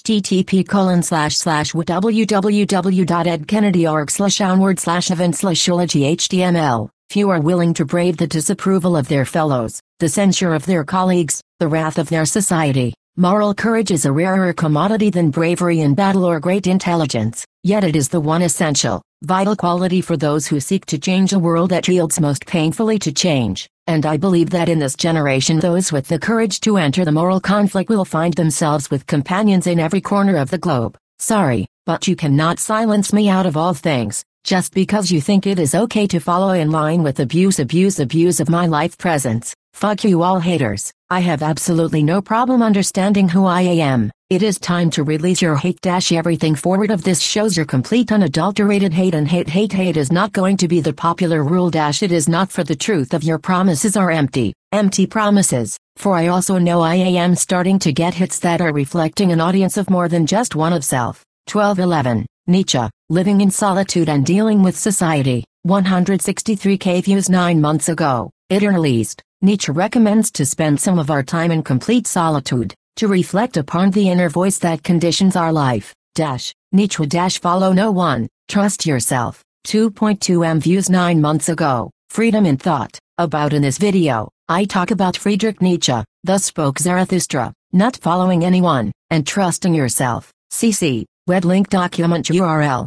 http://www.edkennedy.org/onward/event/eulogy HTML. Few are willing to brave the disapproval of their fellows, the censure of their colleagues, the wrath of their society. Moral courage is a rarer commodity than bravery in battle or great intelligence, yet it is the one essential, vital quality for those who seek to change a world that yields most painfully to change, and I believe that in this generation those with the courage to enter the moral conflict will find themselves with companions in every corner of the globe. Sorry, but you cannot silence me out of all things, just because you think it is okay to follow in line with abuse of my life presence. Fuck you all haters. I have absolutely no problem understanding who I am. It is time to release your hate. Everything forward of this shows your complete unadulterated hate, and hate is not going to be the popular rule. It is not, for the truth of your promises are empty promises, for I also know I am starting to get hits that are reflecting an audience of more than just one of self. 1211, Nietzsche, Living in Solitude and Dealing with Society, 163K views 9 months ago. Released. Nietzsche recommends to spend some of our time in complete solitude, to reflect upon the inner voice that conditions our life. Nietzsche follow no one, trust yourself. 2.2 m views 9 months ago. Freedom in thought. About in this video, I talk about Friedrich Nietzsche, thus spoke Zarathustra, not following anyone, and trusting yourself. CC, web link document URL.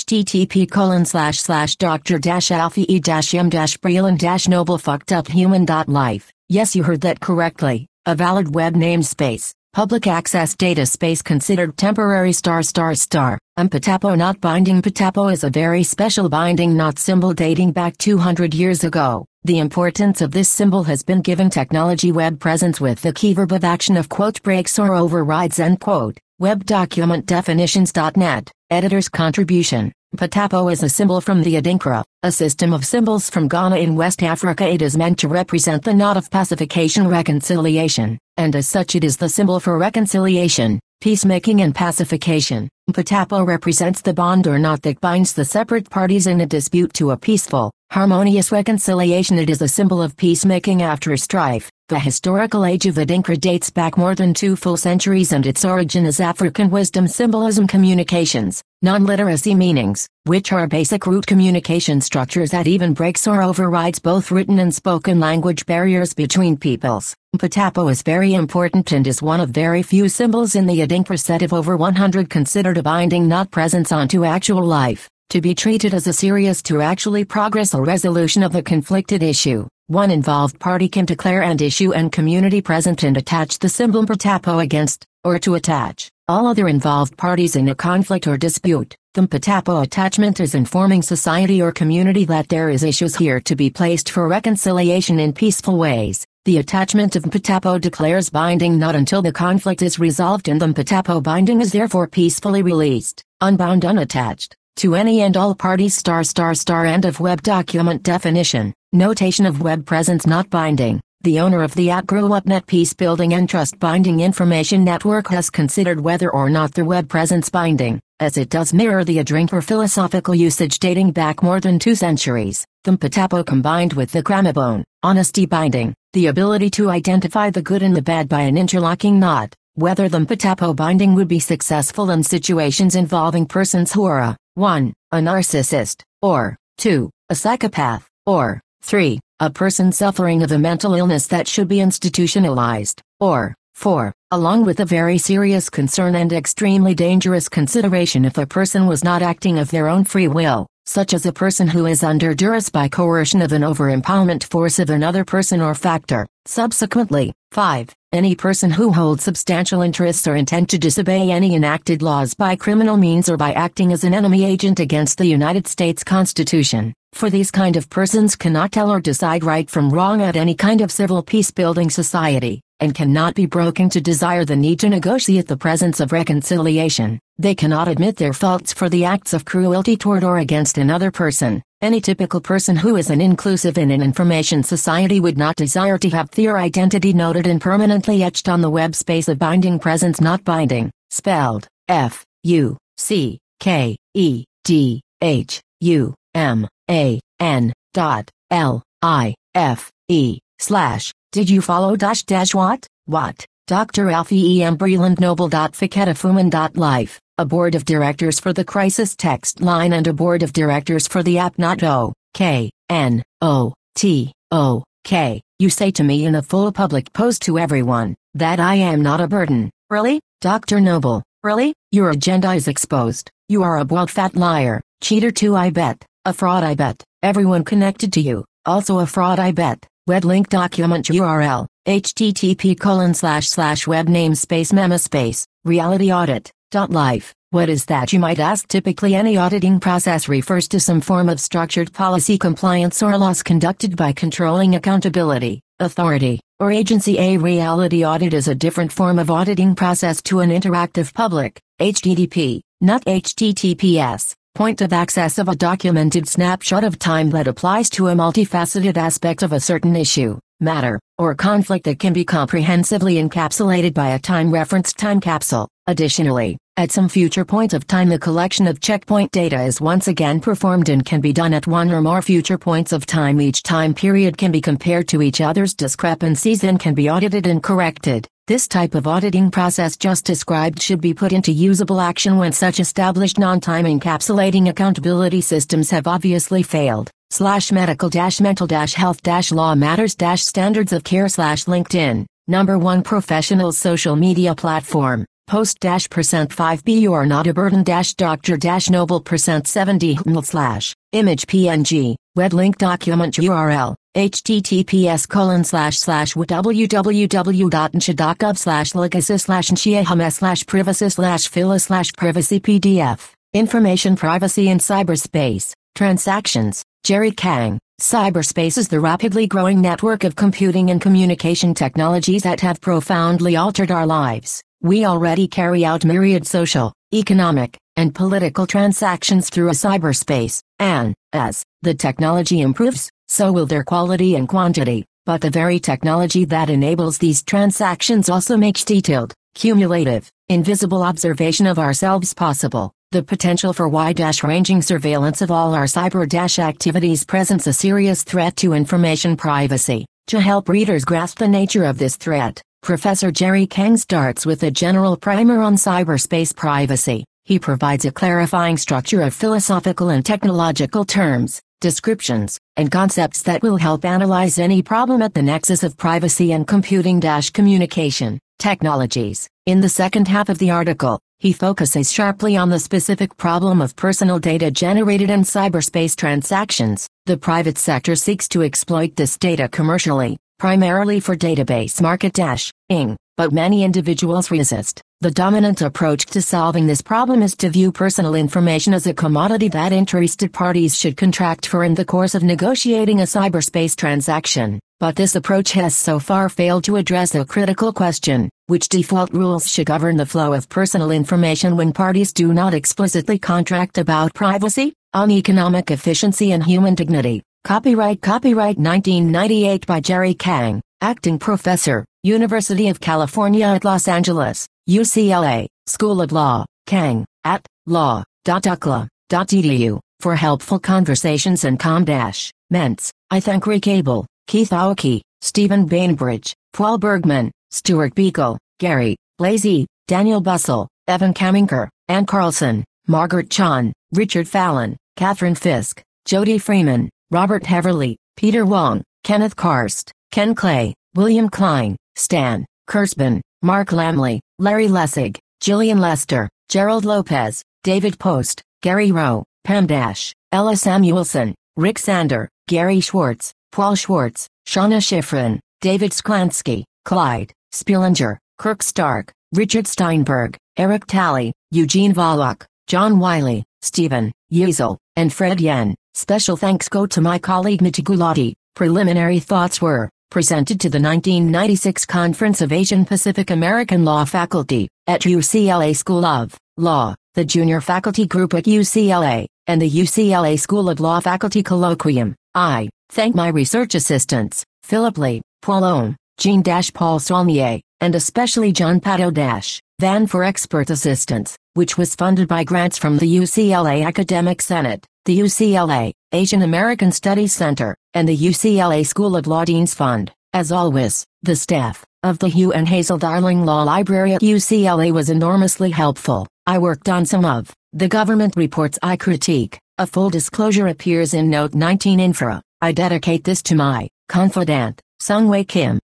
http://dr-alpha-e-m-breland-noble-fucked-up-human.life. Yes, you heard that correctly. A valid web namespace. Public access data space considered temporary ***. Patapo not binding. Patapo is a very special binding not symbol dating back 200 years ago. The importance of this symbol has been given technology web presence with the key verb of action of breaks or overrides . Web document definitions.net. Editor's contribution. Patapo is a symbol from the Adinkra, a system of symbols from Ghana in West Africa. It is meant to represent the knot of pacification reconciliation, and as such it is the symbol for reconciliation, peacemaking and pacification. Patapo represents the bond or knot that binds the separate parties in a dispute to a peaceful, harmonious reconciliation. It is a symbol of peacemaking after strife. The historical age of Adinkra dates back more than 2 full centuries, and its origin is African wisdom symbolism communications, non-literacy meanings, which are basic root communication structures that even breaks or overrides both written and spoken language barriers between peoples. Patapo is very important and is one of very few symbols in the Adinkra set of over 100 considered a binding not presence onto actual life, to be treated as a serious to actually progress or resolution of a conflicted issue. One involved party can declare and issue and community present and attach the symbol Patapo against, or to attach, all other involved parties in a conflict or dispute. The Patapo attachment is informing society or community that there is issues here to be placed for reconciliation in peaceful ways. The attachment of Patapo declares binding not until the conflict is resolved, and the Patapo binding is therefore peacefully released, unbound, unattached, to any and all parties. End of web document definition. Notation of web presence not binding. The owner of the @GrowUpNet Peace Building and Trust Binding Information Network has considered whether or not the web presence binding, as it does mirror the Adrinker philosophical usage dating back more than 2 centuries. Thumbpatapo combined with the Cramabone, honesty binding, the ability to identify the good and the bad by an interlocking knot. Whether Thumbpatapo binding would be successful in situations involving persons who are 1. A narcissist, or 2. A psychopath, or 3. A person suffering of a mental illness that should be institutionalized, or 4. Along with a very serious concern and extremely dangerous consideration if a person was not acting of their own free will, such as a person who is under duress by coercion of an over-empowerment force of another person or factor. Subsequently, 5. Any person who holds substantial interests or intent to disobey any enacted laws by criminal means or by acting as an enemy agent against the United States Constitution. For these kind of persons cannot tell or decide right from wrong at any kind of civil peace-building society, and cannot be broken to desire the need to negotiate the presence of reconciliation. They cannot admit their faults for the acts of cruelty toward or against another person. Any typical person who is an inclusive in an information society would not desire to have their identity noted and permanently etched on the web space of binding presence not binding, spelled FUCKEDHUMAN.LIFE/ Did you follow what? What? Dr. Alfie E. M. Breland Noble. Fiketafuman.life, a board of directors for the crisis text line and a board of directors for the app Not OK. You say to me in a full public post to everyone, that I am not a burden. Really? Dr. Noble, really? Your agenda is exposed. You are a bald fat liar, cheater too I bet, a fraud I bet, everyone connected to you, also a fraud I bet. Web link document URL, http://web namespace memaspace, realityaudit.life. What is that, you might ask? Typically any auditing process refers to some form of structured policy compliance or loss conducted by controlling accountability, authority, or agency. A reality audit is a different form of auditing process to an interactive public, HTTP, not HTTPS. Point of access of a documented snapshot of time that applies to a multifaceted aspect of a certain issue, matter, or conflict that can be comprehensively encapsulated by a time-referenced time capsule. Additionally, at some future point of time the collection of checkpoint data is once again performed and can be done at one or more future points of time. Each time period can be compared to each other's discrepancies and can be audited and corrected. This type of auditing process just described should be put into usable action when such established non-time encapsulating accountability systems have obviously failed. /medical-mental-health-law matters-standards of care/LinkedIn, #1 professional social media platform. Post-%5b You are not a burden Dr. Noble %70 image PNG, web link document URL, https://www.ncha.gov/legacy/nchiahama/privacy/phila/privacy PDF. Information privacy in cyberspace. Transactions. Jerry Kang. Cyberspace is the rapidly growing network of computing and communication technologies that have profoundly altered our lives. We already carry out myriad social, economic, and political transactions through a cyberspace, and, as the technology improves, so will their quality and quantity. But the very technology that enables these transactions also makes detailed, cumulative, invisible observation of ourselves possible. The potential for wide-ranging surveillance of all our cyber-activities presents a serious threat to information privacy. To help readers grasp the nature of this threat, Professor Jerry Kang starts with a general primer on cyberspace privacy. He provides a clarifying structure of philosophical and technological terms, descriptions, and concepts that will help analyze any problem at the nexus of privacy and computing-communication technologies. In the second half of the article, he focuses sharply on the specific problem of personal data generated in cyberspace transactions. The private sector seeks to exploit this data commercially, primarily for database marketing, but many individuals resist. The dominant approach to solving this problem is to view personal information as a commodity that interested parties should contract for in the course of negotiating a cyberspace transaction. But this approach has so far failed to address a critical question: which default rules should govern the flow of personal information when parties do not explicitly contract about privacy, on economic efficiency and human dignity. Copyright 1998 by Jerry Kang, Acting Professor, University of California at Los Angeles, UCLA, School of Law. Kang, at law.ukla.edu, for helpful conversations and ments. I thank Rick Abel, Keith Aoki, Stephen Bainbridge, Paul Bergman, Stuart Beagle, Gary, Blazy, Daniel Bussell, Evan Kaminker, Ann Carlson, Margaret Chan, Richard Fallon, Catherine Fisk, Jody Freeman, Robert Heverly, Peter Wong, Kenneth Karst, Ken Clay, William Klein, Stan Kurzban, Mark Lamley, Larry Lessig, Gillian Lester, Gerald Lopez, David Post, Gary Rowe, Pam Dash, Ella Samuelson, Rick Sander, Gary Schwartz, Paul Schwartz, Shauna Schifrin, David Sklansky, Clyde Spiellinger, Kirk Stark, Richard Steinberg, Eric Talley, Eugene Volok, John Wiley, Stephen Yeasel, and Fred Yen. Special thanks go to my colleague Miti Gulati. Preliminary thoughts were presented to the 1996 Conference of Asian Pacific American Law Faculty at UCLA School of Law, the Junior Faculty Group at UCLA, and the UCLA School of Law Faculty Colloquium. I thank my research assistants, Philip Lee, Paul Ohm, Jean-Paul Saulnier, and especially John Pato-Van for expert assistance, which was funded by grants from the UCLA Academic Senate, the UCLA Asian American Studies Center, and the UCLA School of Law Dean's Fund. As always, the staff of the Hugh and Hazel Darling Law Library at UCLA was enormously helpful. I worked on some of the government reports I critique. A full disclosure appears in Note 19 Infra. I dedicate this to my confidant, Sung Wei Kim.